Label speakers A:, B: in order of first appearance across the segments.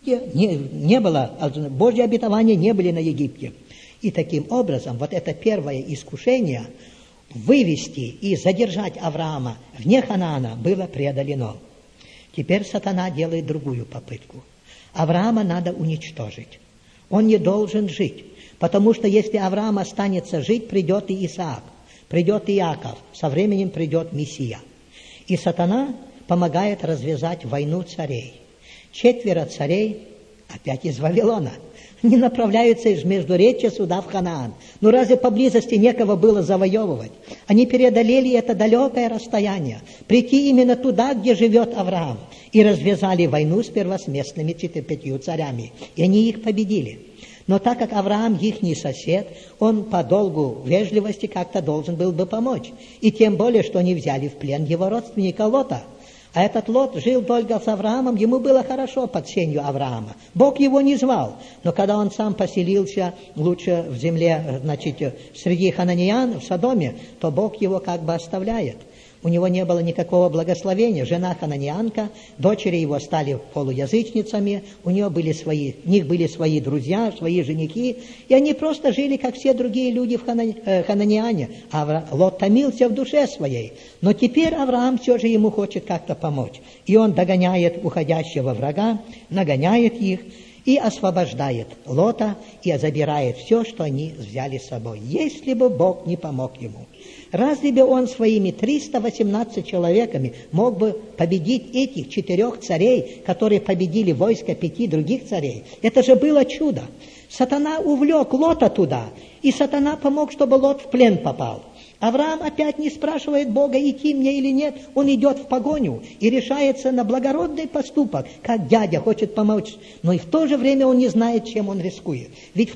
A: Египте не было, Божьи обетования не были на Египте. И таким образом, вот это первое искушение вывести и задержать Авраама вне Ханаана было преодолено. Теперь сатана делает другую попытку. Авраама надо уничтожить. Он не должен жить, потому что если Авраам останется жить, придет и Исаак, придет Иаков, со временем придет Мессия. И сатана помогает развязать войну царей. 4 царей опять из Вавилона. Они направляются из Междуречья сюда, в Ханаан. Но разве поблизости некого было завоевывать? Они преодолели это далекое расстояние, прийти именно туда, где живет Авраам, и развязали войну сперва с местными 5 царями. И они их победили. Но так как Авраам ихний сосед, он по долгу вежливости как-то должен был бы помочь. И тем более, что они взяли в плен его родственника Лота. А этот Лот жил только с Авраамом, ему было хорошо под сенью Авраама. Бог его не звал, но когда он сам поселился лучше в земле, среди хананеян, в Содоме, то Бог его как бы оставляет. У него не было никакого благословения. Жена хананеянка, дочери его стали полуязычницами, у них были свои друзья, свои женихи, и они просто жили, как все другие люди в хананеяне. Лот томился в душе своей. Но теперь Авраам все же ему хочет как-то помочь. И он догоняет уходящего врага, нагоняет их, и освобождает Лота, и забирает все, что они взяли с собой. Если бы Бог не помог ему. Разве бы он своими 318 человеками мог бы победить этих 4 царей, которые победили войско 5 других царей? Это же было чудо. Сатана увлек Лота туда, и сатана помог, чтобы Лот в плен попал. Авраам опять не спрашивает Бога, идти мне или нет, он идет в погоню и решается на благородный поступок, как дядя хочет помочь, но и в то же время он не знает, чем он рискует. Ведь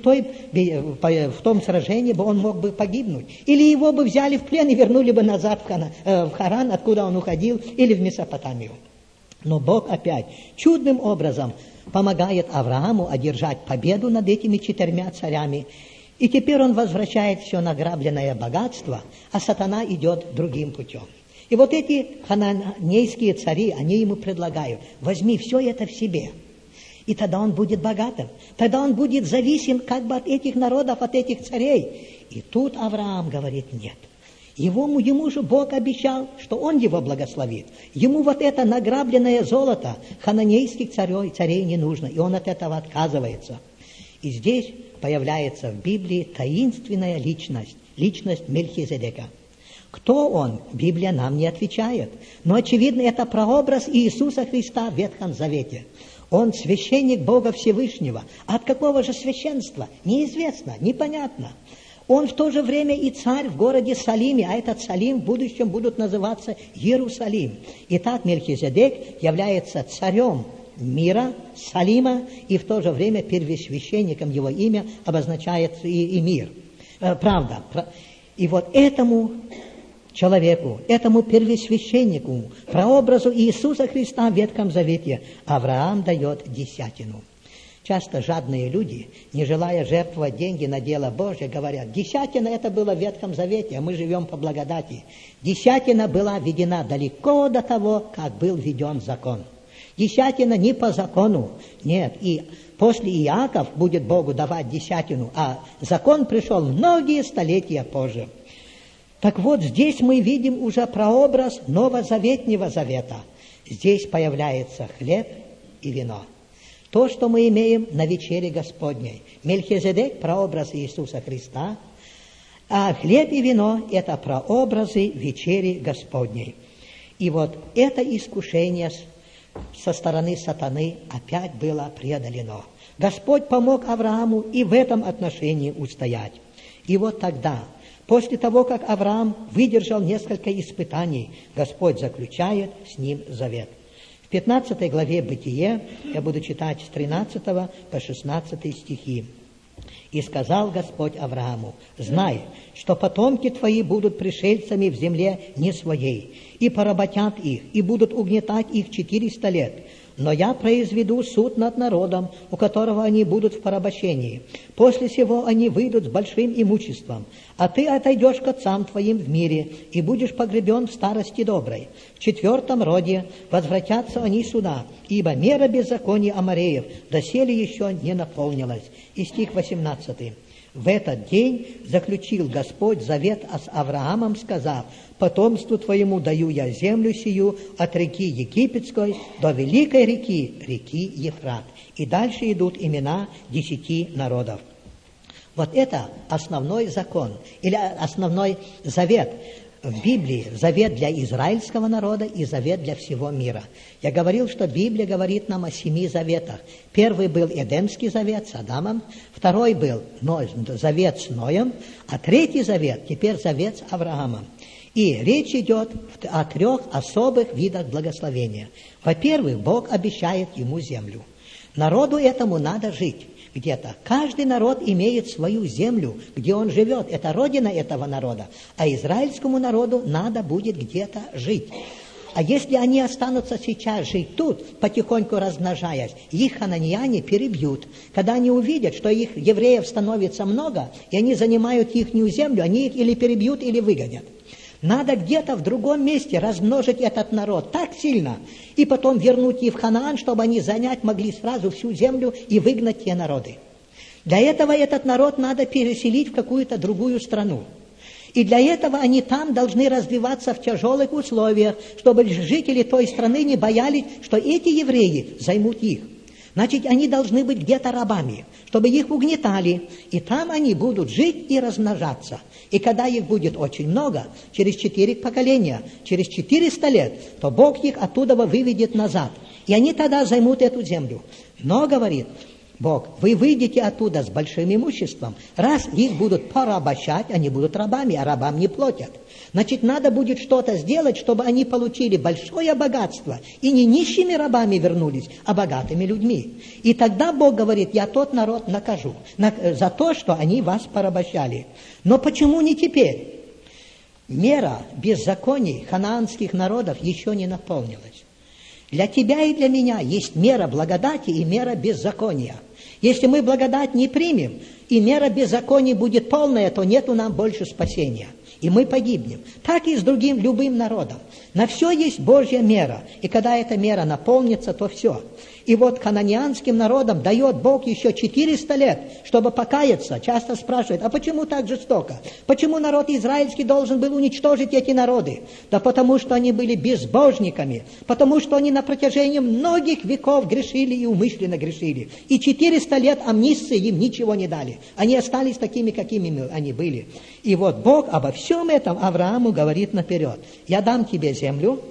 A: в том сражении бы он мог бы погибнуть, или его бы взяли в плен и вернули бы назад в Харан, откуда он уходил, или в Месопотамию. Но Бог опять чудным образом помогает Аврааму одержать победу над этими 4 царями. И теперь он возвращает все награбленное богатство, а сатана идет другим путем. И вот эти хананейские цари, они ему предлагают: возьми все это в себе, и тогда он будет богатым, тогда он будет зависим как бы от этих народов, от этих царей. И тут Авраам говорит: нет. Ему же Бог обещал, что он его благословит. Ему вот это награбленное золото хананейских царей не нужно, и он от этого отказывается. И здесь появляется в Библии таинственная личность Мельхиседека. Кто он? Библия нам не отвечает. Но, очевидно, это прообраз Иисуса Христа в Ветхом Завете. Он священник Бога Всевышнего. А от какого же священства? Неизвестно, непонятно. Он в то же время и царь в городе Салиме, а этот Салим в будущем будут называться Иерусалим. Итак, Мельхиседек является царем мира, Салима, и в то же время первосвященником, его имя обозначает и мир. Правда. И вот этому человеку, этому первосвященнику, прообразу Иисуса Христа в Ветхом Завете, Авраам дает десятину. Часто жадные люди, не желая жертвовать деньги на дело Божье, говорят: десятина это было в Ветхом Завете, а мы живем по благодати. Десятина была введена далеко до того, как был введен закон. Десятина не по закону, нет, и после Иаков будет Богу давать десятину, а закон пришел многие столетия позже. Так вот, здесь мы видим уже прообраз новозаветнего завета. Здесь появляется хлеб и вино. То, что мы имеем на вечере Господней. Мельхиседек – прообраз Иисуса Христа, а хлеб и вино – это прообразы вечери Господней. И вот это искушение со стороны сатаны опять было преодолено. Господь помог Аврааму и в этом отношении устоять. И вот тогда, после того, как Авраам выдержал несколько испытаний, Господь заключает с ним завет. В 15 главе Бытие, я буду читать с 13 по 16 стихи. «И сказал Господь Аврааму: знай, что потомки твои будут пришельцами в земле не своей, и поработят их, и будут угнетать их 400 лет. но я произведу суд над народом, у которого они будут в порабощении. После сего они выйдут с большим имуществом, а ты отойдешь к отцам твоим в мире и будешь погребен в старости доброй. В 4 роде возвратятся они сюда, ибо мера беззакония Амореев доселе еще не наполнилась». И стих 18. «В этот день заключил Господь завет с Авраамом, сказав: потомству твоему даю я землю сию от реки Египетской до великой реки, реки Ефрат». И дальше идут имена 10 народов. Вот это основной закон, или основной завет в Библии. Завет для израильского народа и завет для всего мира. Я говорил, что Библия говорит нам о 7 заветах. Первый был Эдемский завет с Адамом, второй был завет с Ноем, а третий завет, теперь завет с Авраамом. И речь идет о 3 особых видах благословения. Во-первых, Бог обещает ему землю. Народу этому надо жить где-то. Каждый народ имеет свою землю, где он живет. Это родина этого народа. А израильскому народу надо будет где-то жить. А если они останутся сейчас жить тут, потихоньку размножаясь, их хананеяне перебьют. Когда они увидят, что их евреев становится много, и они занимают ихнюю землю, они их или перебьют, или выгонят. Надо где-то в другом месте размножить этот народ так сильно, и потом вернуть их в Ханаан, чтобы они занять могли сразу всю землю и выгнать те народы. Для этого этот народ надо переселить в какую-то другую страну. И для этого они там должны развиваться в тяжелых условиях, чтобы жители той страны не боялись, что эти евреи займут их. Значит, они должны быть где-то рабами, чтобы их угнетали, и там они будут жить и размножаться. И когда их будет очень много, через 4 поколения, через 400 лет, то Бог их оттуда выведет назад. И они тогда займут эту землю. Но, говорит Бог, вы выйдете оттуда с большим имуществом. Раз их будут порабощать, они будут рабами, а рабам не платят. Значит, надо будет что-то сделать, чтобы они получили большое богатство и не нищими рабами вернулись, а богатыми людьми. И тогда Бог говорит: я тот народ накажу за то, что они вас порабощали. Но почему не теперь? Мера беззаконий ханаанских народов еще не наполнилась. Для тебя и для меня есть мера благодати и мера беззакония. Если мы благодать не примем, и мера беззакония будет полная, то нету нам больше спасения, и мы погибнем. Так и с другим любым народом. На все есть Божья мера, и когда эта мера наполнится, то все. И вот ханаанским народам дает Бог еще 400 лет, чтобы покаяться. Часто спрашивают: а почему так жестоко? Почему народ израильский должен был уничтожить эти народы? Да потому что они были безбожниками, потому что они на протяжении многих веков грешили и умышленно грешили. И 400 лет амнистии им ничего не дали. Они остались такими, какими они были. И вот Бог обо всем этом Аврааму говорит наперед: я дам тебе землю,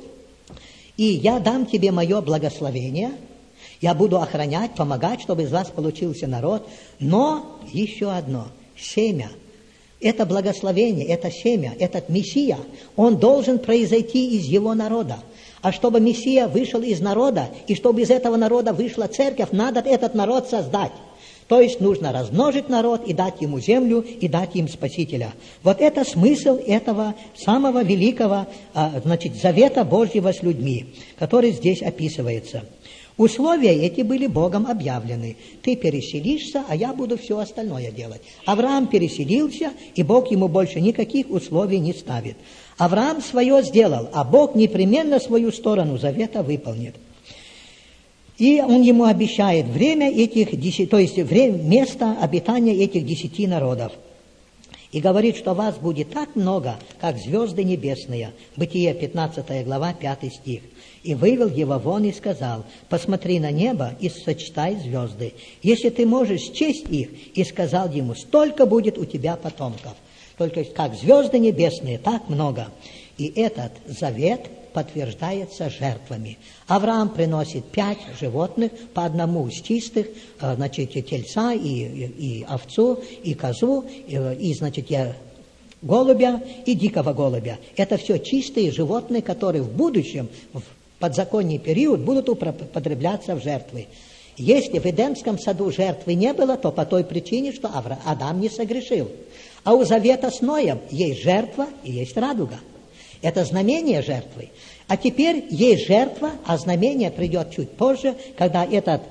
A: и я дам тебе мое благословение. Я буду охранять, помогать, чтобы из вас получился народ. Но еще одно: семя. Это благословение, это семя, этот Мессия, он должен произойти из его народа. А чтобы Мессия вышел из народа, и чтобы из этого народа вышла церковь, надо этот народ создать. То есть нужно размножить народ и дать ему землю, и дать им Спасителя. Вот это смысл этого самого великого, завета Божьего с людьми, который здесь описывается. Условия эти были Богом объявлены. Ты переселишься, а я буду все остальное делать. Авраам переселился, и Бог ему больше никаких условий не ставит. Авраам свое сделал, а Бог непременно свою сторону завета выполнит. И он ему обещает время этих 10, то есть место обитания этих 10 народов. И говорит, что вас будет так много, как звезды небесные. Бытие 15 глава, 5 стих. И вывел его вон и сказал: посмотри на небо и сочетай звезды, если ты можешь счесть их. И сказал ему: столько будет у тебя потомков. Только как звезды небесные, так много. И этот завет подтверждается жертвами. Авраам приносит 5 животных, по одному из чистых, тельца и овцу, и козу, голубя и дикого голубя. Это все чистые животные, которые в будущем, в подзаконный период, будут употребляться в жертвы. Если в Эдемском саду жертвы не было, то по той причине, что Адам не согрешил. А у завета с Ноем есть жертва и есть радуга. Это знамение жертвы. А теперь есть жертва, а знамение придет чуть позже, когда этот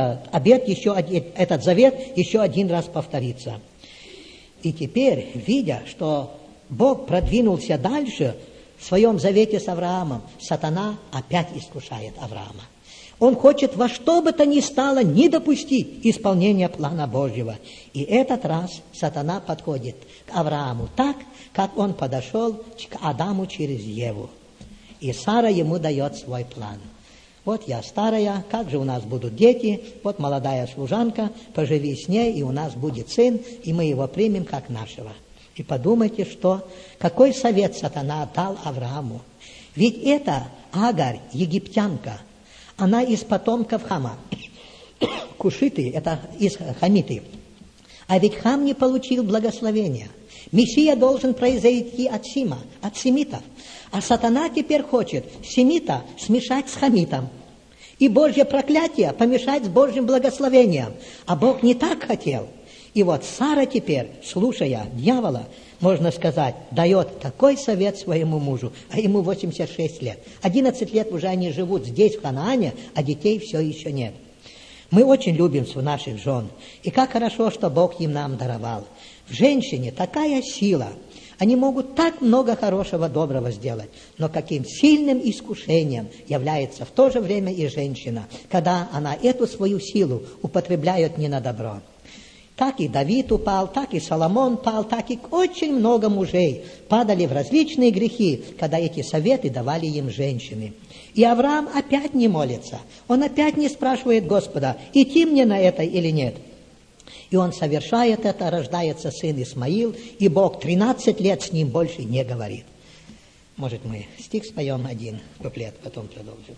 A: завет еще один раз повторится. И теперь, видя, что Бог продвинулся дальше в своем завете с Авраамом, сатана опять искушает Авраама. Он хочет во что бы то ни стало не допустить исполнения плана Божьего. И этот раз сатана подходит к Аврааму так, как он подошел к Адаму через Еву. И Сара ему дает свой план. Вот я старая, как же у нас будут дети? Вот молодая служанка, поживи с ней, и у нас будет сын, и мы его примем как нашего. И подумайте, какой совет сатана дал Аврааму. Ведь это Агарь, египтянка, она из потомков Хама. Кушиты, это из хамиты. А ведь Хам не получил благословения. Мессия должен произойти от Сима, от семитов. А сатана теперь хочет семита смешать с хамитом. И Божье проклятие помешать с Божьим благословением. А Бог не так хотел. И вот Сара теперь, слушая дьявола, можно сказать, дает такой совет своему мужу, а ему 86 лет. 11 лет уже они живут здесь, в Ханаане, а детей все еще нет. Мы очень любим наших жен. И как хорошо, что Бог им нам даровал. В женщине такая сила. Они могут так много хорошего, доброго сделать. Но каким сильным искушением является в то же время и женщина, когда она эту свою силу употребляет не на добро. Так и Давид упал, так и Соломон пал, так и очень много мужей падали в различные грехи, когда эти советы давали им женщины. И Авраам опять не молится. Он опять не спрашивает Господа, идти мне на это или нет. И он совершает это, рождается сын Исмаил, и Бог 13 лет с ним больше не говорит. Может, мы стих споем один куплет, потом продолжим.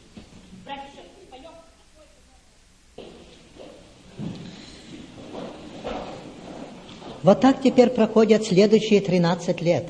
A: Вот так теперь проходят следующие 13 лет.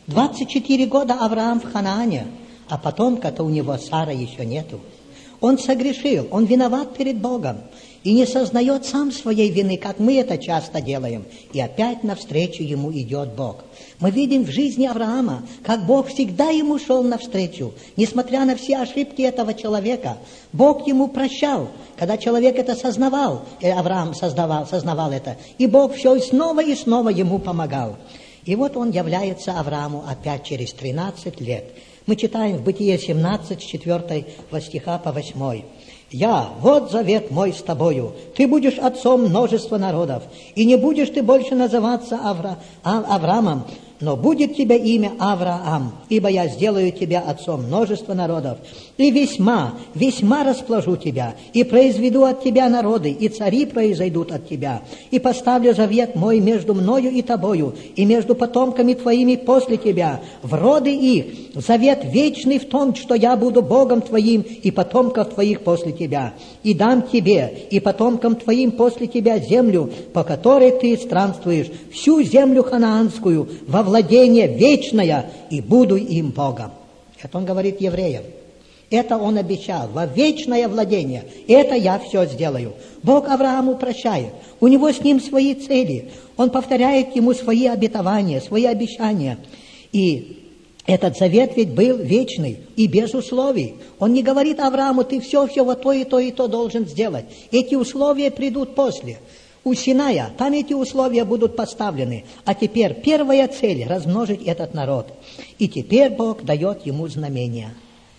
A: 24 года Авраам в Ханаане, а потомка-то у него Сара еще нету. Он согрешил, он виноват перед Богом и не сознает сам своей вины, как мы это часто делаем. И опять навстречу ему идет Бог. Мы видим в жизни Авраама, как Бог всегда ему шел навстречу, несмотря на все ошибки этого человека. Бог ему прощал, когда человек это сознавал, и Авраам сознавал это, и Бог все и снова ему помогал. И вот он является Аврааму опять через 13 лет. Мы читаем в Бытие 17, с 4 стиха по 8. «Я, вот завет мой с тобою, ты будешь отцом множества народов, и не будешь ты больше называться Авраамом, но будет тебе имя Авраам, ибо я сделаю тебя отцом множества народов, и весьма, весьма расположу тебя, и произведу от тебя народы, и цари произойдут от тебя, и поставлю завет мой между мною и тобою, и между потомками твоими после тебя, в роды их, завет вечный в том, что я буду Богом твоим, и потомков твоих после тебя, и дам тебе, и потомкам твоим после тебя землю, по которой ты странствуешь, всю землю ханаанскую, во владение вечное, и буду им Богом». Это он говорит евреям. Это он обещал, во вечное владение. Это я все сделаю. Бог Аврааму прощает. У него с ним свои цели. Он повторяет ему свои обетования, свои обещания. И этот завет ведь был вечный и без условий. Он не говорит Аврааму, ты все вот то и то должен сделать. Эти условия придут после. У Синая там эти условия будут поставлены. А теперь первая цель – размножить этот народ. И теперь Бог дает ему знамения.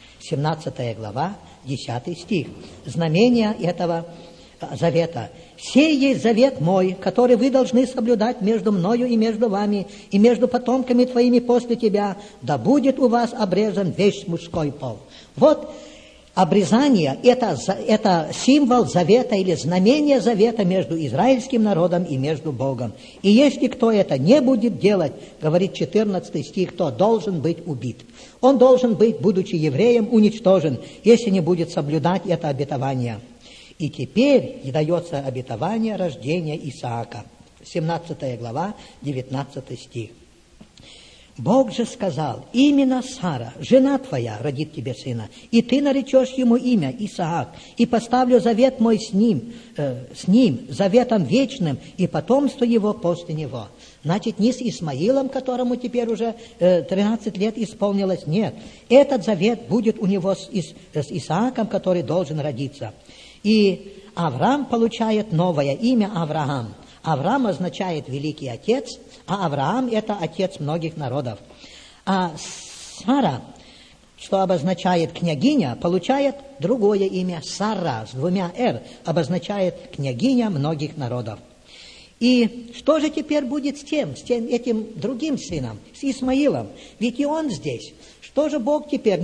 A: 17 глава, 10 стих. Знамения этого завета. «Сей есть завет мой, который вы должны соблюдать между мною и между вами, и между потомками твоими после тебя, да будет у вас обрезан весь мужской пол». Вот обрезание – это символ завета или знамение завета между израильским народом и между Богом. И если кто это не будет делать, говорит 14 стих, то должен быть убит. Он должен быть, будучи евреем, уничтожен, если не будет соблюдать это обетование. И теперь дается обетование рождения Исаака. 17 глава, 19 стих. Бог же сказал: именно Сара, жена твоя, родит тебе сына, и ты наречешь ему имя Исаак, и поставлю завет мой с ним, заветом вечным, и потомство его после него. Значит, не с Исмаилом, которому теперь уже 13 лет исполнилось, нет. Этот завет будет у него с Исааком, который должен родиться. И Авраам получает новое имя Авраам. Авраам означает «великий отец», а Авраам – это отец многих народов. А Сара, что обозначает «княгиня», получает другое имя Сара с двумя «р», обозначает «княгиня многих народов». И что же теперь будет с этим другим сыном, с Исмаилом? Ведь и он здесь. Что же Бог теперь?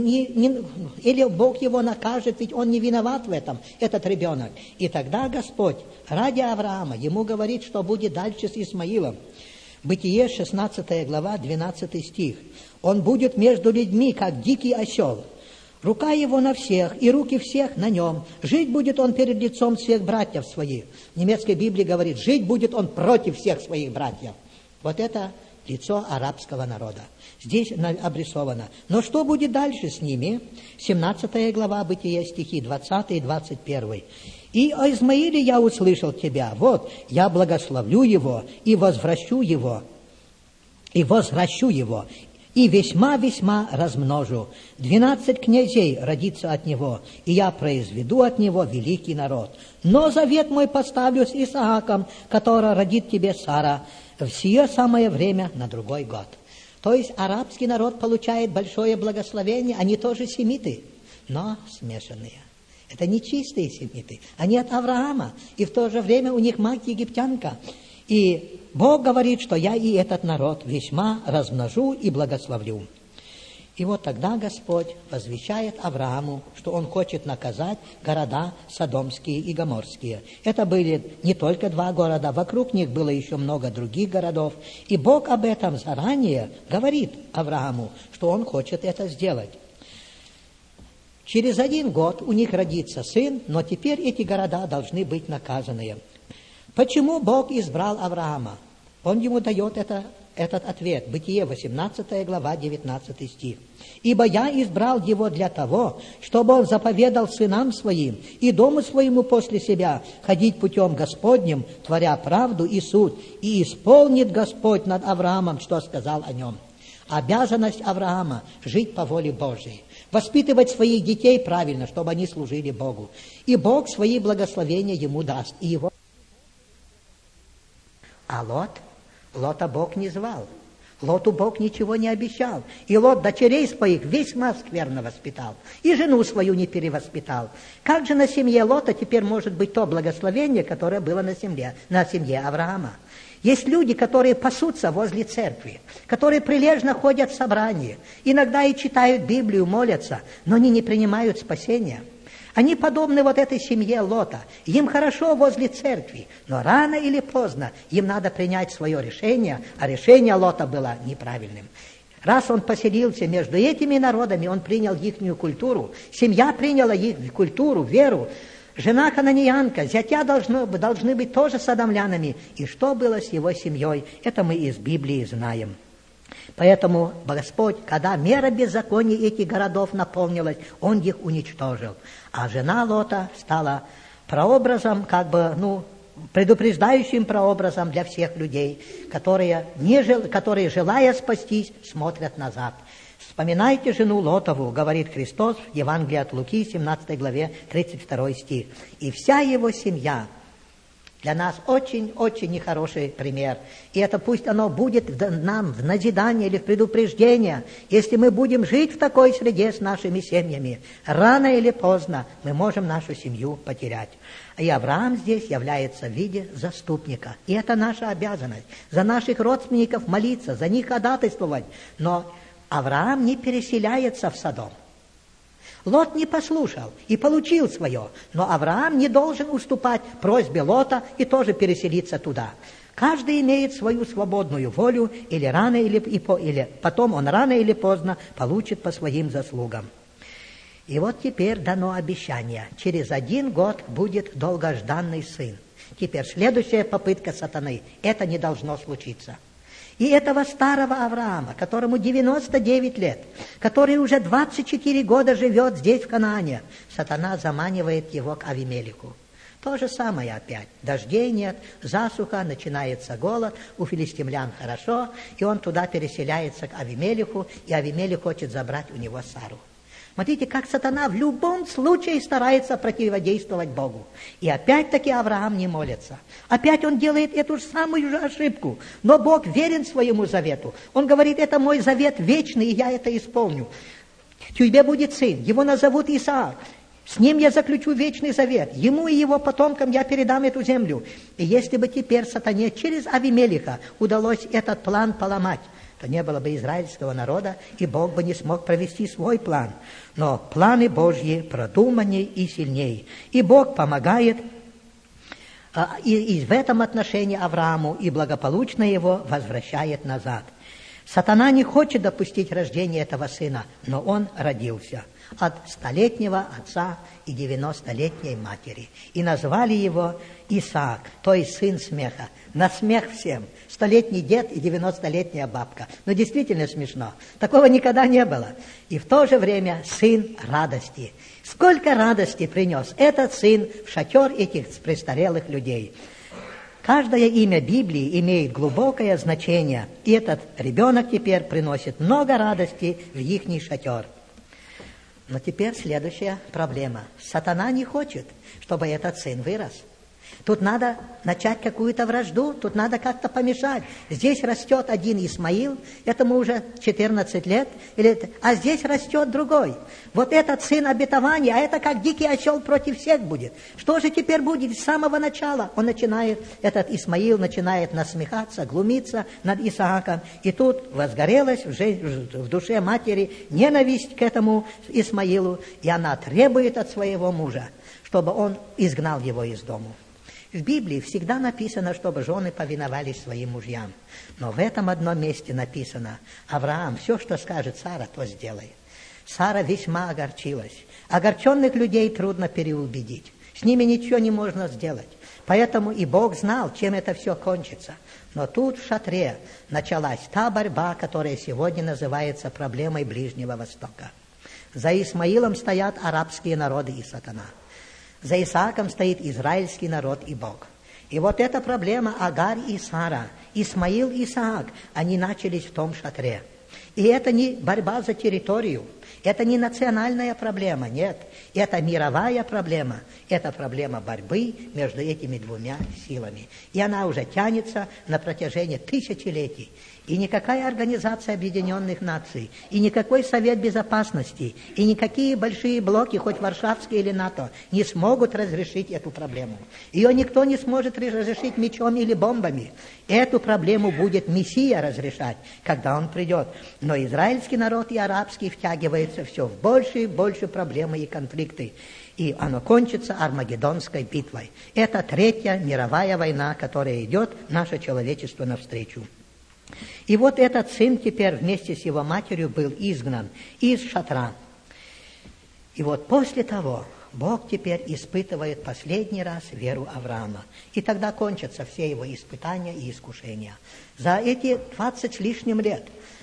A: Или Бог его накажет, ведь он не виноват в этом, этот ребенок. И тогда Господь ради Авраама ему говорит, что будет дальше с Исмаилом. Бытие, 16 глава, 12 стих. «Он будет между людьми, как дикий осел. Рука его на всех, и руки всех на нем. Жить будет он перед лицом всех братьев своих». В немецкой Библии говорит, жить будет он против всех своих братьев. Вот это лицо арабского народа. Здесь обрисовано. Но что будет дальше с ними? 17 глава Бытия, стихи 20 и 21. «И о Измаиле я услышал тебя. Вот, я благословлю его и возвращу его, и весьма-весьма размножу. 12 князей родится от него, и я произведу от него великий народ. Но завет мой поставлю с Исааком, который родит тебе Сара, в сие самое время на другой год». То есть арабский народ получает большое благословение, они тоже семиты, но смешанные. Это не чистые семиты, они от Авраама, и в то же время у них мать египтянка. И Бог говорит, что я и этот народ весьма размножу и благословлю. И вот тогда Господь возвещает Аврааму, что Он хочет наказать города Содомские и Гоморские. Это были не только 2 города, вокруг них было еще много других городов. И Бог об этом заранее говорит Аврааму, что Он хочет это сделать. Через 1 год у них родится сын, но теперь эти города должны быть наказаны. Почему Бог избрал Авраама? Он ему дает этот ответ. Бытие, 18 глава, 19 стих. «Ибо я избрал его для того, чтобы он заповедал сынам своим и дому своему после себя ходить путем Господним, творя правду и суд, и исполнит Господь над Авраамом, что сказал о нем». Обязанность Авраама – жить по воле Божьей, воспитывать своих детей правильно, чтобы они служили Богу. И Бог свои благословения ему даст. И его... А Лота Бог не звал. Лоту Бог ничего не обещал. И Лот дочерей своих весьма скверно воспитал. И жену свою не перевоспитал. Как же на семье Лота теперь может быть то благословение, которое было на семье Авраама? Есть люди, которые пасутся возле церкви, которые прилежно ходят в собрания, иногда и читают Библию, молятся, но они не принимают спасения. Они подобны вот этой семье Лота. Им хорошо возле церкви, но рано или поздно им надо принять свое решение, а решение Лота было неправильным. Раз он поселился между этими народами, он принял ихнюю культуру, семья приняла их культуру, веру. Жена хананеянка, зятья должны быть тоже содомлянами. И что было с его семьей, это мы из Библии знаем. Поэтому Господь, когда мера беззакония этих городов наполнилась, Он их уничтожил. А жена Лота стала прообразом, предупреждающим прообразом для всех людей, которые, желая спастись, смотрят назад. «Вспоминайте жену Лотову», говорит Христос в Евангелии от Луки, 17 главе, 32 стих. «И вся его семья». Для нас очень-очень нехороший пример. И это пусть оно будет нам в назидание или в предупреждение. Если мы будем жить в такой среде с нашими семьями, рано или поздно мы можем нашу семью потерять. И Авраам здесь является в виде заступника. И это наша обязанность. За наших родственников молиться, за них ходатайствовать. Но Авраам не переселяется в Содом. Лот не послушал и получил свое, но Авраам не должен уступать просьбе Лота и тоже переселиться туда. Каждый имеет свою свободную волю, или потом он рано или поздно получит по своим заслугам. И вот теперь дано обещание. Через 1 год будет долгожданный сын. Теперь следующая попытка сатаны. Это не должно случиться. И этого старого Авраама, которому 99 лет, который уже 24 года живет здесь, в Ханаане, сатана заманивает его к Авимелеху. То же самое опять. Дождей нет, засуха, начинается голод, у филистимлян хорошо, и он туда переселяется к Авимелеху, и Авимелех хочет забрать у него Сару. Смотрите, как сатана в любом случае старается противодействовать Богу. И опять-таки Авраам не молится. Опять он делает эту же самую же ошибку. Но Бог верен своему завету. Он говорит, это мой завет вечный, и я это исполню. Тебе будет сын, его назовут Исаак. С ним я заключу вечный завет. Ему и его потомкам я передам эту землю. И если бы теперь сатане через Авимелеха удалось этот план поломать, то не было бы израильского народа, и Бог бы не смог провести свой план. Но планы Божьи продуманнее и сильнее. И Бог помогает и в этом отношении Аврааму, и благополучно его возвращает назад. Сатана не хочет допустить рождения этого сына, но он родился от 100-летнего отца и 90-летней матери. И назвали его Исаак, то есть сын смеха. На смех всем. 100-летний дед и 90-летняя бабка. Ну, действительно смешно. Такого никогда не было. И в то же время сын радости. Сколько радости принес этот сын в шатер этих престарелых людей. Каждое имя Библии имеет глубокое значение, и этот ребенок теперь приносит много радости в ихний шатер. Но теперь следующая проблема. Сатана не хочет, чтобы этот сын вырос. Тут надо начать какую-то вражду, тут надо как-то помешать. Здесь растет один Исмаил, этому уже 14 лет, а здесь растет другой. Вот этот сын обетования, а это как дикий осел против всех будет. Что же теперь будет с самого начала? Этот Исмаил начинает насмехаться, глумиться над Исааком. И тут возгорелась в душе матери ненависть к этому Исмаилу, и она требует от своего мужа, чтобы он изгнал его из дому. В Библии всегда написано, чтобы жены повиновались своим мужьям. Но в этом одном месте написано: Авраам, все, что скажет Сара, то сделает. Сара весьма огорчилась. Огорченных людей трудно переубедить. С ними ничего не можно сделать. Поэтому и Бог знал, чем это все кончится. Но тут в шатре началась та борьба, которая сегодня называется проблемой Ближнего Востока. За Исмаилом стоят арабские народы и сатана. За Исааком стоит израильский народ и Бог. И вот эта проблема Агарь и Сара, Исмаил и Исаак, они начались в том шатре. И это не борьба за территорию, это не национальная проблема, нет. Это мировая проблема, это проблема борьбы между этими двумя силами. И она уже тянется на протяжении тысячелетий. И никакая Организация Объединенных Наций, и никакой Совет Безопасности, и никакие большие блоки, хоть Варшавские или НАТО, не смогут разрешить эту проблему. Ее никто не сможет разрешить мечом или бомбами. Эту проблему будет Мессия разрешать, когда он придет. Но израильский народ и арабский втягиваются все в большие и большие проблемы и конфликты. И оно кончится Армагеддонской битвой. Это Третья мировая война, которая идет наше человечество навстречу. И вот этот сын теперь вместе с его матерью был изгнан из шатра. И вот после того Бог теперь испытывает последний раз веру Авраама. И тогда кончатся все его испытания и искушения. За эти 20 с лишним лет,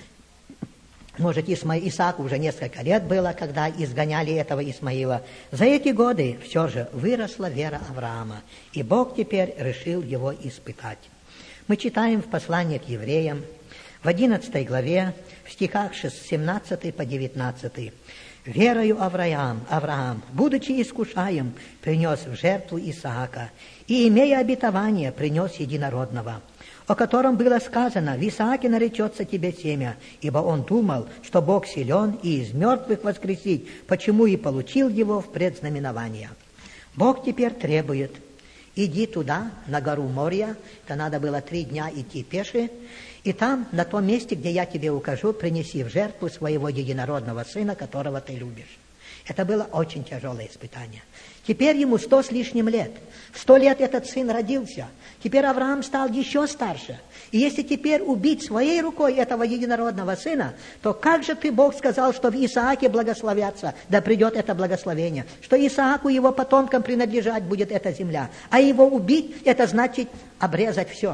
A: может, Исааку уже несколько лет было, когда изгоняли этого Исмаила, за эти годы все же выросла вера Авраама. И Бог теперь решил его испытать. Мы читаем в послании к евреям, в 11 главе, в стихах с 17 по 19. «Верою Авраам, будучи искушаем, принес в жертву Исаака, и, имея обетование, принес единородного, о котором было сказано: в Исааке наречется тебе семя, ибо он думал, что Бог силен и из мертвых воскресить, почему и получил его в предзнаменование». Бог теперь требует: иди туда, на гору Мория, это надо было 3 дня идти пеше, и там, на том месте, где я тебе укажу, принеси в жертву своего единородного сына, которого ты любишь. Это было очень тяжелое испытание. Теперь ему 100 с лишним лет. В 100 лет этот сын родился. Теперь Авраам стал еще старше. И если теперь убить своей рукой этого единородного сына, то как же ты, Бог, сказал, что в Исааке благословятся, да придет это благословение, что Исааку и его потомкам принадлежать будет эта земля, а его убить, это значит обрезать все.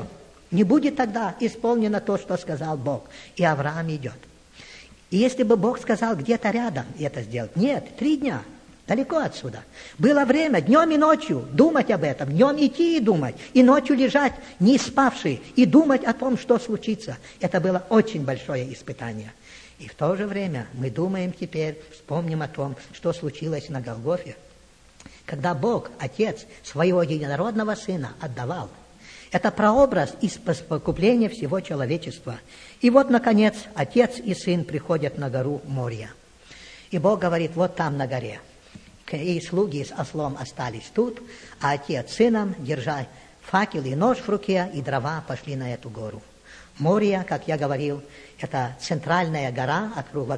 A: Не будет тогда исполнено то, что сказал Бог. И Авраам идет. И если бы Бог сказал где-то рядом это сделать, нет, 3 дня, далеко отсюда. Было время днем и ночью думать об этом, днем идти и думать, и ночью лежать не спавший, и думать о том, что случится. Это было очень большое испытание. И в то же время мы думаем теперь, вспомним о том, что случилось на Голгофе, когда Бог, Отец, своего единородного Сына отдавал. Это прообраз искупления всего человечества. И вот, наконец, Отец и Сын приходят на гору Мория. И Бог говорит, вот там на горе. И слуги с ослом остались тут, а Отец с Сыном, держа факел и нож в руке, и дрова, пошли на эту гору. Мория, как я говорил, это центральная гора,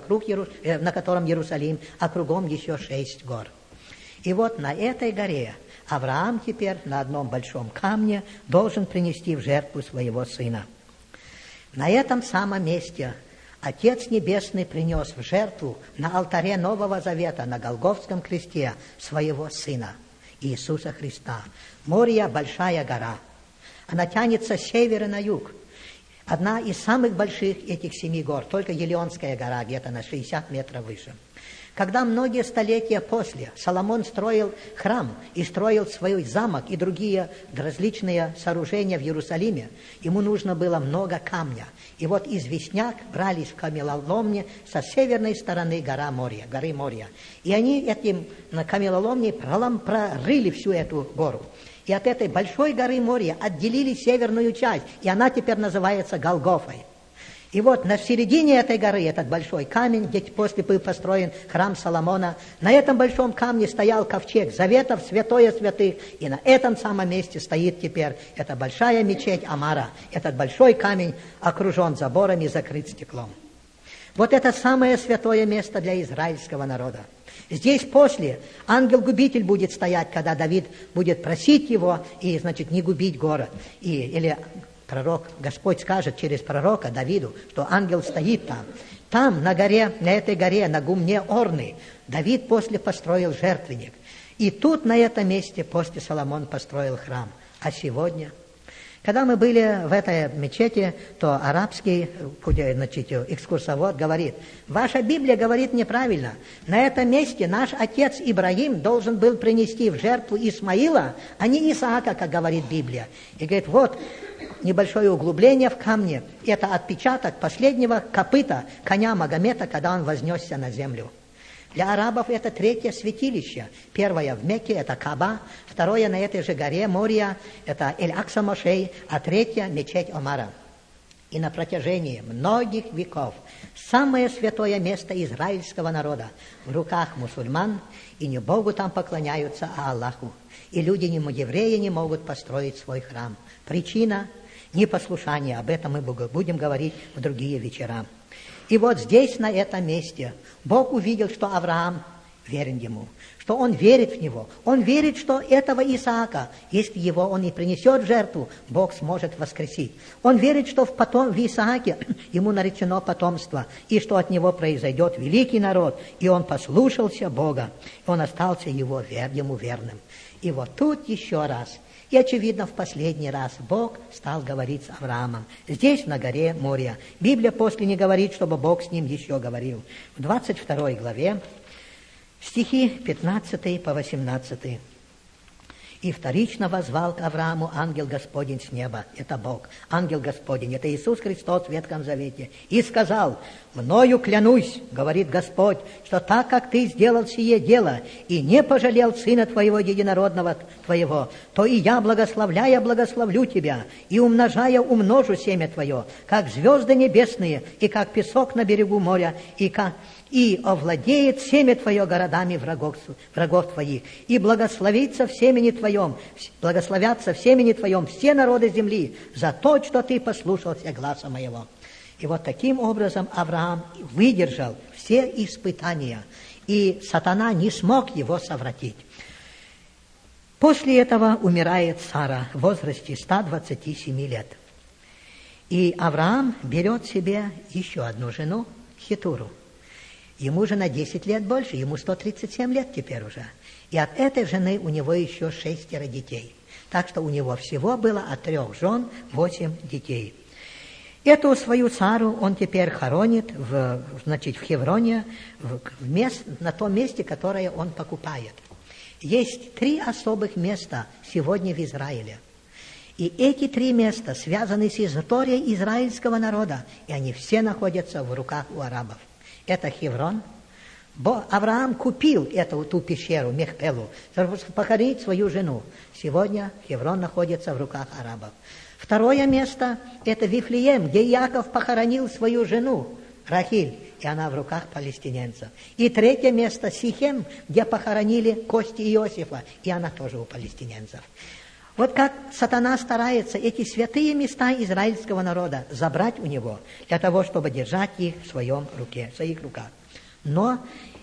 A: на котором Иерусалим, а кругом еще 6 гор. И вот на этой горе Авраам теперь на одном большом камне должен принести в жертву своего сына. На этом самом месте Отец Небесный принес в жертву на алтаре Нового Завета, на Голгофском кресте, своего Сына, Иисуса Христа. Мория – большая гора. Она тянется с севера на юг. Одна из самых больших этих 7 гор, только Елеонская гора, где-то на 60 метров выше. Когда многие столетия после Соломон строил храм и строил свой замок и другие различные сооружения в Иерусалиме, ему нужно было много камня. И вот известняк брались в каменоломне со северной стороны горы Мория. И они этим каменоломней прорыли всю эту гору. И от этой большой горы Мория отделили северную часть, и она теперь называется Голгофой. И вот на середине этой горы, этот большой камень, где после был построен храм Соломона, на этом большом камне стоял ковчег заветов, святое святых, и на этом самом месте стоит теперь эта большая мечеть Амара. Этот большой камень окружен заборами и закрыт стеклом. Вот это самое святое место для израильского народа. Здесь после ангел-губитель будет стоять, когда Давид будет просить его, и, значит, не губить город. Или пророк, Господь скажет через пророка Давиду, что ангел стоит там. Там, на этой горе, на гумне Орны, Давид после построил жертвенник. И тут, на этом месте, после Соломон построил храм. А сегодня... Когда мы были в этой мечети, то арабский экскурсовод говорит, ваша Библия говорит неправильно. На этом месте наш отец Ибрагим должен был принести в жертву Исмаила, а не Исаака, как говорит Библия. И говорит, вот небольшое углубление в камне. Это отпечаток последнего копыта коня Магомета, когда он вознесся на землю. Для арабов это 3-е святилище. 1-е в Мекке – это Кааба, 2-е на этой же горе Мория – это Эль-Акса-Мошей, а 3-я – мечеть Омара. И на протяжении многих веков самое святое место израильского народа в руках мусульман, и не Богу там поклоняются, а Аллаху. И люди, евреи, не могут построить свой храм. Причина – непослушание. Об этом мы будем говорить в другие вечера. И вот здесь, на этом месте, Бог увидел, что Авраам верен ему, что он верит в него. Он верит, что этого Исаака, если его он и принесет в жертву, Бог сможет воскресить. Он верит, что в Исааке ему наречено потомство, и что от него произойдет великий народ, и он послушался Бога, и он остался ему верным. И вот тут еще раз, и, очевидно, в последний раз Бог стал говорить с Авраамом. Здесь, на горе Мория. Библия после не говорит, чтобы Бог с ним еще говорил. В 22 главе, стихи 15 по 18. «И вторично воззвал к Аврааму ангел Господень с неба». Это Бог. Ангел Господень. Это Иисус Христос в Ветхом Завете. «И сказал, мною клянусь, говорит Господь, что так, как ты сделал сие дело, и не пожалел сына твоего единородного твоего, то и я, благословляя, благословлю тебя, и умножая, умножу семя твое, как звезды небесные, и как песок на берегу моря, и овладеет семя твое городами врагов твоих, и благословятся в семени твоем все народы земли за то, что ты послушался гласа моего». И вот таким образом Авраам выдержал все испытания, и сатана не смог его совратить. После этого умирает Сара в возрасте 127 лет. И Авраам берет себе еще одну жену, Хетуру. Ему же на 10 лет больше, ему 137 лет теперь уже. И от этой жены у него еще 6 детей. Так что у него всего было от 3 жен 8 детей. Эту свою Сару он теперь хоронит в Хевроне, на том месте, которое он покупает. Есть 3 особых места сегодня в Израиле. И эти 3 места связаны с историей израильского народа, и они все находятся в руках у арабов. Это Хеврон. Авраам купил ту пещеру, Мехпелу, чтобы похоронить свою жену. Сегодня Хеврон находится в руках арабов. Второе место – это Вифлеем, где Иаков похоронил свою жену, Рахиль, и она в руках палестиненцев. И 3 место – Сихем, где похоронили кости Иосифа, и она тоже у палестиненцев. Вот как сатана старается эти святые места израильского народа забрать у него, для того, чтобы держать их в своих руках. Но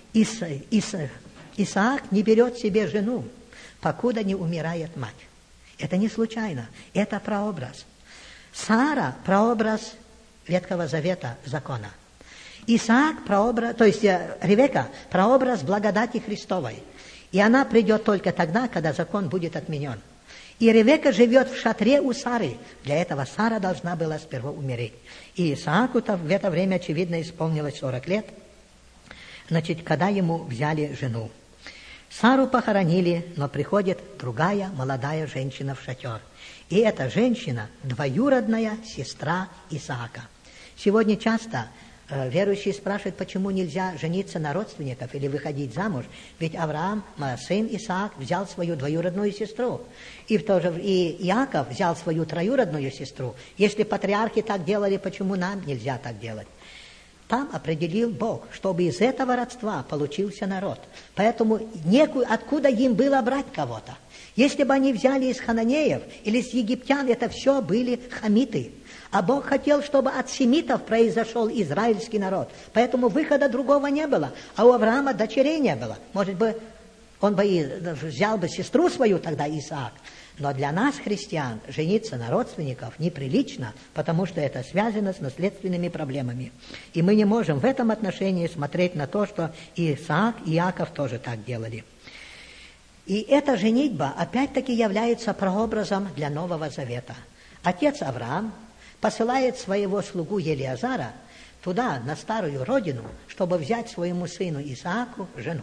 A: Исаак не берет себе жену, покуда не умирает мать. Это не случайно, это прообраз. Сара – прообраз Ветхого Завета, закона. Исаак – прообраз, то есть Ревека – прообраз благодати Христовой. И она придет только тогда, когда закон будет отменен. И Ревека живет в шатре у Сары. Для этого Сара должна была сперва умереть. И Исааку-то в это время, очевидно, исполнилось 40 лет, когда ему взяли жену. Сару похоронили, но приходит другая молодая женщина в шатер. И эта женщина – двоюродная сестра Исаака. Сегодня часто верующие спрашивают, почему нельзя жениться на родственников или выходить замуж. Ведь Авраам, сын Исаак, взял свою двоюродную сестру. И Иаков взял свою троюродную сестру. Если патриархи так делали, почему нам нельзя так делать? Там определил Бог, чтобы из этого родства получился народ. Поэтому откуда им было брать кого-то? Если бы они взяли из хананеев или с египтян, это все были хамиты. А Бог хотел, чтобы от семитов произошел израильский народ. Поэтому выхода другого не было. А у Авраама дочерей не было. Может быть, он бы взял бы сестру свою тогда, Исаак. Но для нас, христиан, жениться на родственников неприлично, потому что это связано с наследственными проблемами. И мы не можем в этом отношении смотреть на то, что Исаак и Иаков тоже так делали. И эта женитьба опять-таки является прообразом для Нового Завета. Отец Авраам посылает своего слугу Елиазара туда, на старую родину, чтобы взять своему сыну Исааку жену,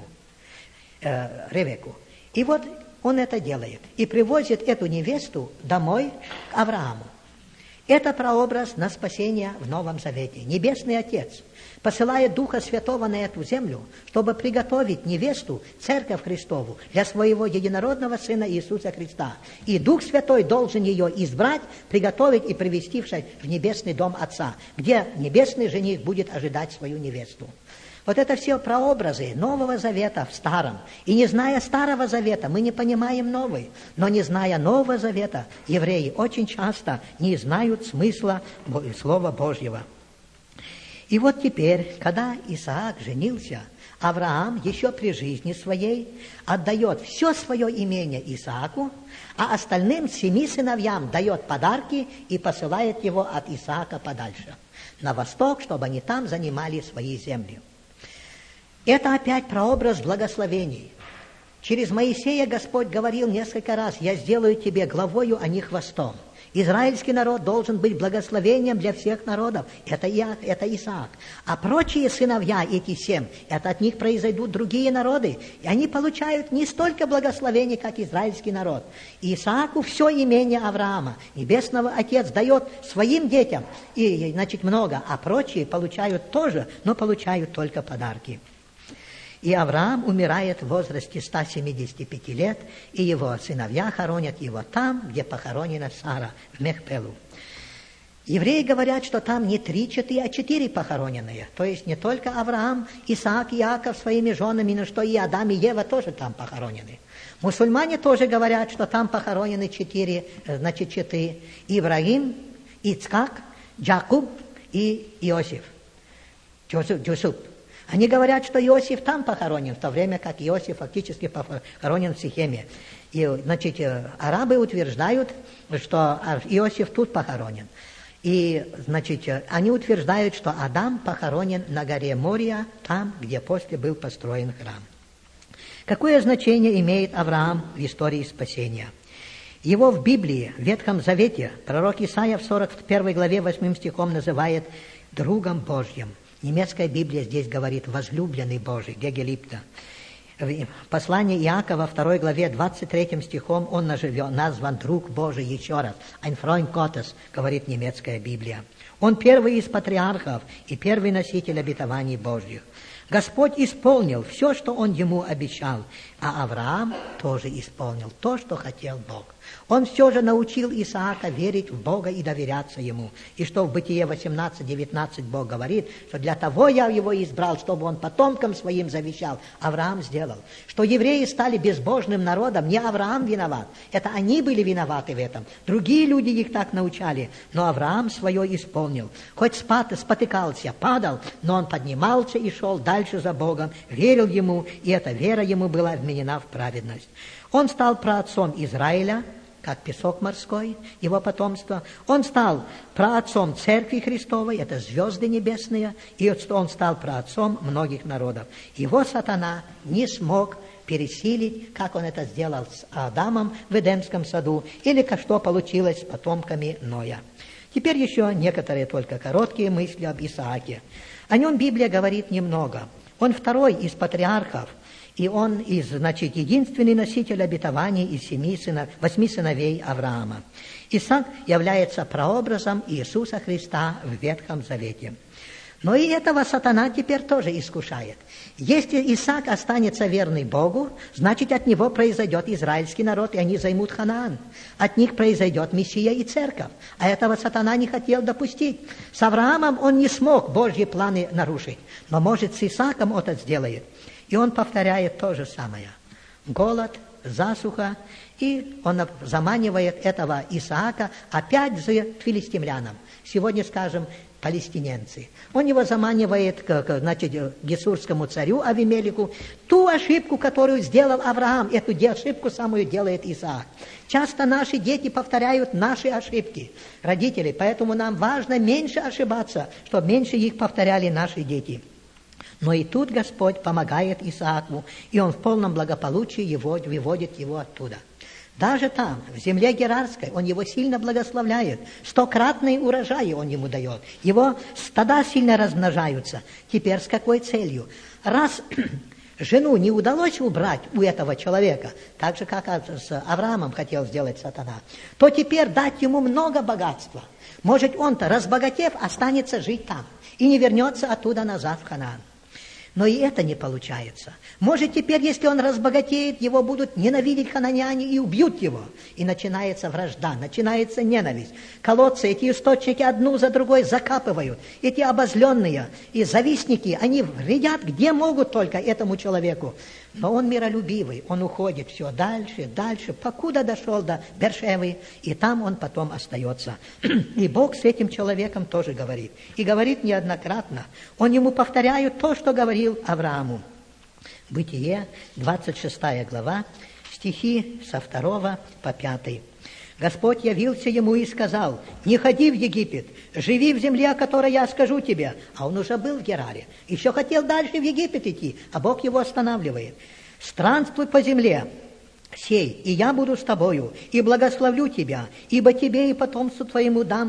A: Ревеку. И вот он это делает и привозит эту невесту домой к Аврааму. Это прообраз на спасение в Новом Завете. Небесный Отец посылает Духа Святого на эту землю, чтобы приготовить невесту, Церковь Христову, для своего единородного Сына Иисуса Христа. И Дух Святой должен ее избрать, приготовить и привести в небесный дом Отца, где небесный жених будет ожидать свою невесту. Вот это все прообразы Нового Завета в Старом. И не зная Старого Завета, мы не понимаем Новый. Но не зная Нового Завета, евреи очень часто не знают смысла Слова Божьего. И вот теперь, когда Исаак женился, Авраам еще при жизни своей отдает все свое имение Исааку, а остальным 7 сыновьям дает подарки и посылает его от Исаака подальше, на восток, чтобы они там занимали свои земли. Это опять прообраз благословений. Через Моисея Господь говорил несколько раз: «Я сделаю тебе главою, а не хвостом». Израильский народ должен быть благословением для всех народов. Это Исаак. А прочие сыновья, эти 7, это от них произойдут другие народы. И они получают не столько благословений, как израильский народ. И Исааку все имение Авраама. Небесного Отец дает своим детям, и, много, а прочие получают тоже, но получают только подарки. И Авраам умирает в возрасте 175 лет, и его сыновья хоронят его там, где похоронена Сара, в Мехпелу. Евреи говорят, что там не 3, а 4 похороненные. То есть не только Авраам, Исаак и Иаков своими женами, но что и Адам и Ева тоже там похоронены. Мусульмане тоже говорят, что там похоронены 4 четы: Ибрагим, Ицхак, Якуб и Иосиф. Юсуп. Они говорят, что Иосиф там похоронен, в то время как Иосиф фактически похоронен в Сихеме. И, арабы утверждают, что Иосиф тут похоронен. И, они утверждают, что Адам похоронен на горе Мория, там, где после был построен храм. Какое значение имеет Авраам в истории спасения? Его в Библии, в Ветхом Завете, пророк Исаия в 41 главе 8 стихом называет другом Божьим. Немецкая Библия здесь говорит «возлюбленный Божий», Гегелипта. В послании Иакова, 2 главе, 23 стихом, он назван «друг Божий» еще раз. «Ein Freund Gottes», говорит немецкая Библия. Он первый из патриархов и первый носитель обетований Божьих. Господь исполнил все, что Он ему обещал, а Авраам тоже исполнил то, что хотел Бог. Он все же научил Исаака верить в Бога и доверяться Ему. И что в Бытие 18:19 Бог говорит, что для того я его избрал, чтобы он потомкам своим завещал. Авраам сделал. Что евреи стали безбожным народом, не Авраам виноват. Это они были виноваты в этом. Другие люди их так научали. Но Авраам свое исполнил. Хоть спотыкался, падал, но он поднимался и шел дальше за Богом, верил Ему, и эта вера ему была вменена в праведность. Он стал праотцом Израиля, как песок морской, его потомство. Он стал праотцом Церкви Христовой, это звезды небесные, и он стал праотцом многих народов. Его сатана не смог пересилить, как он это сделал с Адамом в Эдемском саду, или как что получилось с потомками Ноя. Теперь еще некоторые только короткие мысли об Исааке. О нем Библия говорит немного. Он второй из патриархов, и он единственный носитель обетований из 8 сыновей Авраама. Исаак является прообразом Иисуса Христа в Ветхом Завете. Но и этого сатана теперь тоже искушает. Если Исаак останется верный Богу, значит, от него произойдет израильский народ, и они займут Ханаан. От них произойдет Мессия и Церковь. А этого сатана не хотел допустить. С Авраамом он не смог Божьи планы нарушить. Но, может, с Исааком это сделает. И он повторяет то же самое. Голод, засуха, и он заманивает этого Исаака опять за филистимлянам. Сегодня, скажем, палестиненцы. Он его заманивает к гесурскому царю Авимелику. Ту ошибку, которую сделал Авраам, эту ошибку самую делает Исаак. Часто наши дети повторяют наши ошибки, родители, поэтому нам важно меньше ошибаться, чтобы меньше их повторяли наши дети. Но и тут Господь помогает Исааку, и он в полном благополучии выводит его оттуда. Даже там, в земле Герарской, он его сильно благословляет. 100-кратные урожаи он ему дает. Его стада сильно размножаются. Теперь с какой целью? Раз жену не удалось убрать у этого человека, так же, как с Авраамом хотел сделать сатана, то теперь дать ему много богатства. Может, он-то, разбогатев, останется жить там и не вернется оттуда назад в Ханаан. Но и это не получается. Может, теперь, если он разбогатеет, его будут ненавидеть хананяне и убьют его. И начинается вражда, начинается ненависть. Колодцы, эти источники одну за другой закапывают. Эти обозленные и завистники, они вредят где могут только этому человеку. Но он миролюбивый, он уходит все дальше, дальше, покуда дошел до Бершевы, и там он потом остается. И Бог с этим человеком тоже говорит. И говорит неоднократно. Он ему повторяет то, что говорил Аврааму. Бытие, 26 глава, стихи со 2 по 5. Господь явился ему и сказал: «Не ходи в Египет, живи в земле, о которой я скажу тебе». А он уже был в Гераре, еще хотел дальше в Египет идти, а Бог его останавливает. «Странствуй по земле сей, и я буду с тобою, и благословлю тебя, ибо тебе и потомству твоему дам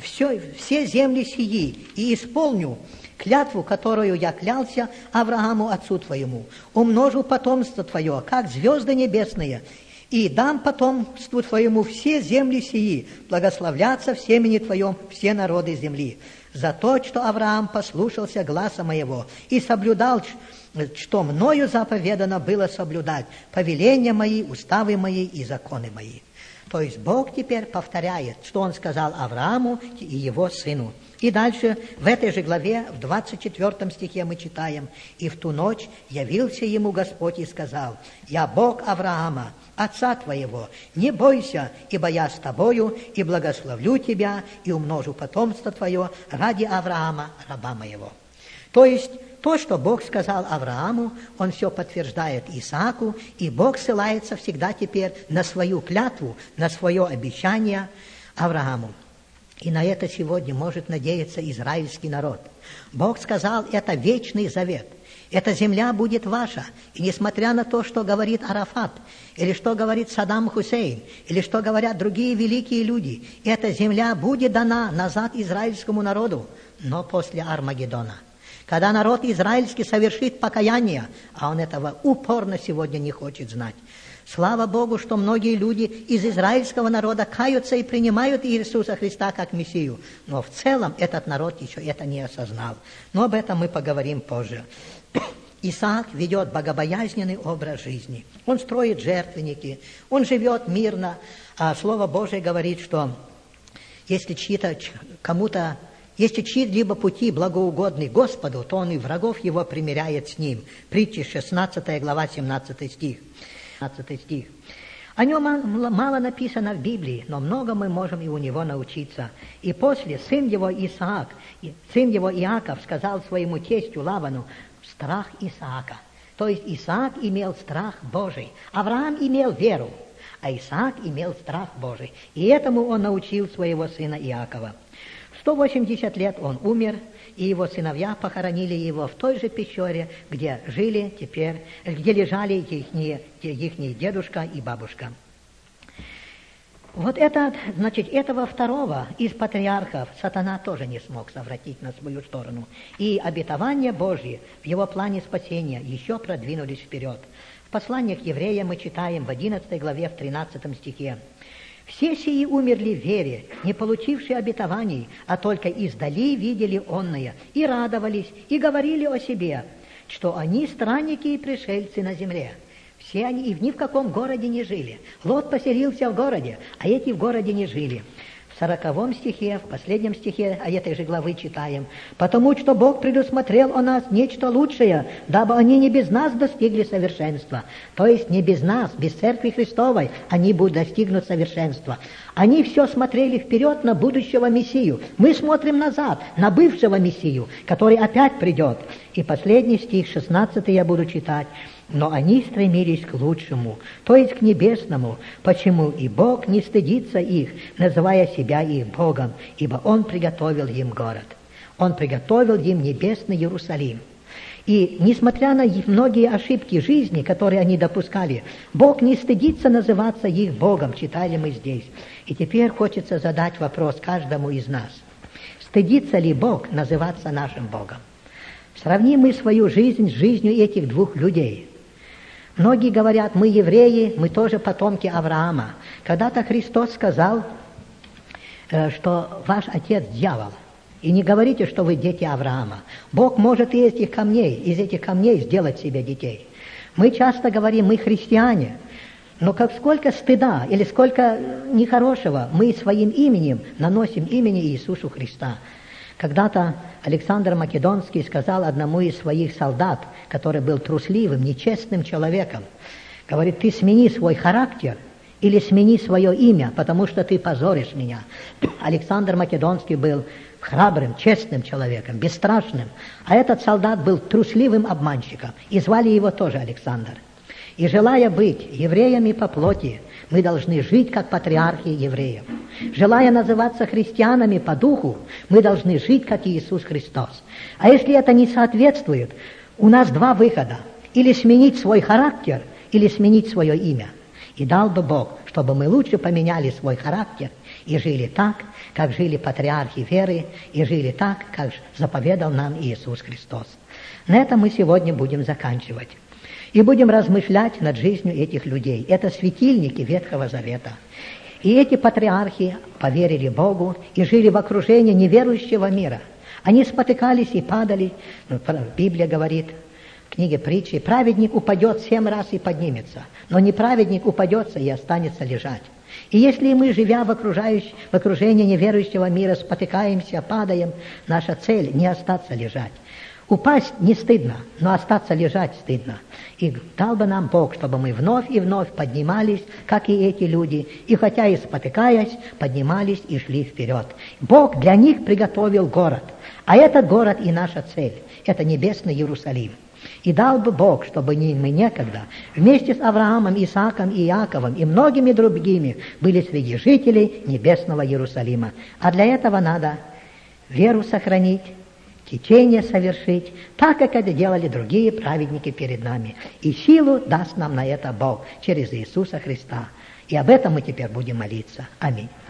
A: все земли сии, и исполню клятву, которую я клялся Аврааму, отцу твоему. Умножу потомство твое, как звезды небесные, и дам потомству твоему все земли сии, благословлятся в семени твоем все народы земли. За то, что Авраам послушался гласа моего и соблюдал, что мною заповедано было соблюдать, повеления мои, уставы мои и законы мои». То есть Бог теперь повторяет, что Он сказал Аврааму и его сыну. И дальше, в этой же главе, в 24 стихе мы читаем: «И в ту ночь явился ему Господь и сказал: я Бог Авраама, отца твоего, не бойся, ибо я с тобою, и благословлю тебя, и умножу потомство твое ради Авраама, раба моего». То есть, то, что Бог сказал Аврааму, Он все подтверждает Исааку, и Бог ссылается всегда теперь на свою клятву, на свое обещание Аврааму. И на это сегодня может надеяться израильский народ. Бог сказал, это вечный завет. Эта земля будет ваша. И несмотря на то, что говорит Арафат, или что говорит Саддам Хусейн, или что говорят другие великие люди, эта земля будет дана назад израильскому народу, но после Армагеддона. Когда народ израильский совершит покаяние, а он этого упорно сегодня не хочет знать. Слава Богу, что многие люди из израильского народа каются и принимают Иисуса Христа как Мессию. Но в целом этот народ еще это не осознал. Но об этом мы поговорим позже. Исаак ведет богобоязненный образ жизни. Он строит жертвенники, он живет мирно. А Слово Божие говорит, что если чьи-либо пути благоугодны Господу, то он и врагов его примиряет с ним. Притчи 16 глава 17 стих. О нем мало написано в Библии, но много мы можем и у него научиться. И после сын его Иаков сказал своему тестю Лавану: страх Исаака. То есть Исаак имел страх Божий, Авраам имел веру, а Исаак имел страх Божий. И этому он научил своего сына Иакова. В 180 лет он умер, и его сыновья похоронили его в той же пещере, где лежали ихние дедушка и бабушка. Вот этого второго из патриархов сатана тоже не смог совратить на свою сторону. И обетования Божьи в его плане спасения еще продвинулись вперед. В послании к евреям мы читаем в 11 главе, в 13 стихе: «Все сии умерли в вере, не получившие обетований, а только издали видели онное, и радовались, и говорили о себе, что они странники и пришельцы на земле». Все они и ни в каком городе не жили. Лот поселился в городе, а эти в городе не жили. В 40 стихе, в последнем стихе этой же главы читаем: «Потому что Бог предусмотрел о нас нечто лучшее, дабы они не без нас достигли совершенства». То есть не без нас, без Церкви Христовой они будут достигнуть совершенства. Они все смотрели вперед на будущего Мессию. Мы смотрим назад, на бывшего Мессию, который опять придет. И последний стих, 16 я буду читать. «Но они стремились к лучшему, то есть к небесному, почему и Бог не стыдится их, называя себя их Богом, ибо Он приготовил им город». Он приготовил им небесный Иерусалим. И несмотря на многие ошибки жизни, которые они допускали, Бог не стыдится называться их Богом, читали мы здесь. И теперь хочется задать вопрос каждому из нас: стыдится ли Бог называться нашим Богом? Сравним мы свою жизнь с жизнью этих двух людей. Многие говорят: мы евреи, мы тоже потомки Авраама. Когда-то Христос сказал, что ваш отец дьявол. И не говорите, что вы дети Авраама. Бог может из этих камней сделать себе детей. Мы часто говорим: мы христиане. Но сколько стыда или сколько нехорошего мы своим именем наносим имени Иисусу Христа. Когда-то Александр Македонский сказал одному из своих солдат, который был трусливым, нечестным человеком, говорит: ты смени свой характер или смени свое имя, потому что ты позоришь меня. Александр Македонский был храбрым, честным человеком, бесстрашным, а этот солдат был трусливым обманщиком, и звали его тоже Александр. И желая быть евреями по плоти, мы должны жить как патриархи евреев. Желая называться христианами по духу, мы должны жить как Иисус Христос. А если это не соответствует, у нас два выхода: или сменить свой характер, или сменить свое имя. И дал бы Бог, чтобы мы лучше поменяли свой характер и жили так, как жили патриархи веры, и жили так, как заповедал нам Иисус Христос. На этом мы сегодня будем заканчивать. И будем размышлять над жизнью этих людей. Это светильники Ветхого Завета. И эти патриархи поверили Богу и жили в окружении неверующего мира. Они спотыкались и падали. Библия говорит в книге Притчи: праведник упадет 7 раз и поднимется, но неправедник упадется и останется лежать. И если мы, живя в окружении неверующего мира, спотыкаемся, падаем, наша цель — не остаться лежать. Упасть не стыдно, но остаться лежать стыдно. И дал бы нам Бог, чтобы мы вновь и вновь поднимались, как и эти люди, и хотя и спотыкаясь, поднимались и шли вперед. Бог для них приготовил город, а этот город и наша цель — это небесный Иерусалим. И дал бы Бог, чтобы мы некогда вместе с Авраамом, Исааком и Иаковом и многими другими были среди жителей небесного Иерусалима. А для этого надо веру сохранить, течение совершить, так, как это делали другие праведники перед нами. И силу даст нам на это Бог через Иисуса Христа. И об этом мы теперь будем молиться. Аминь.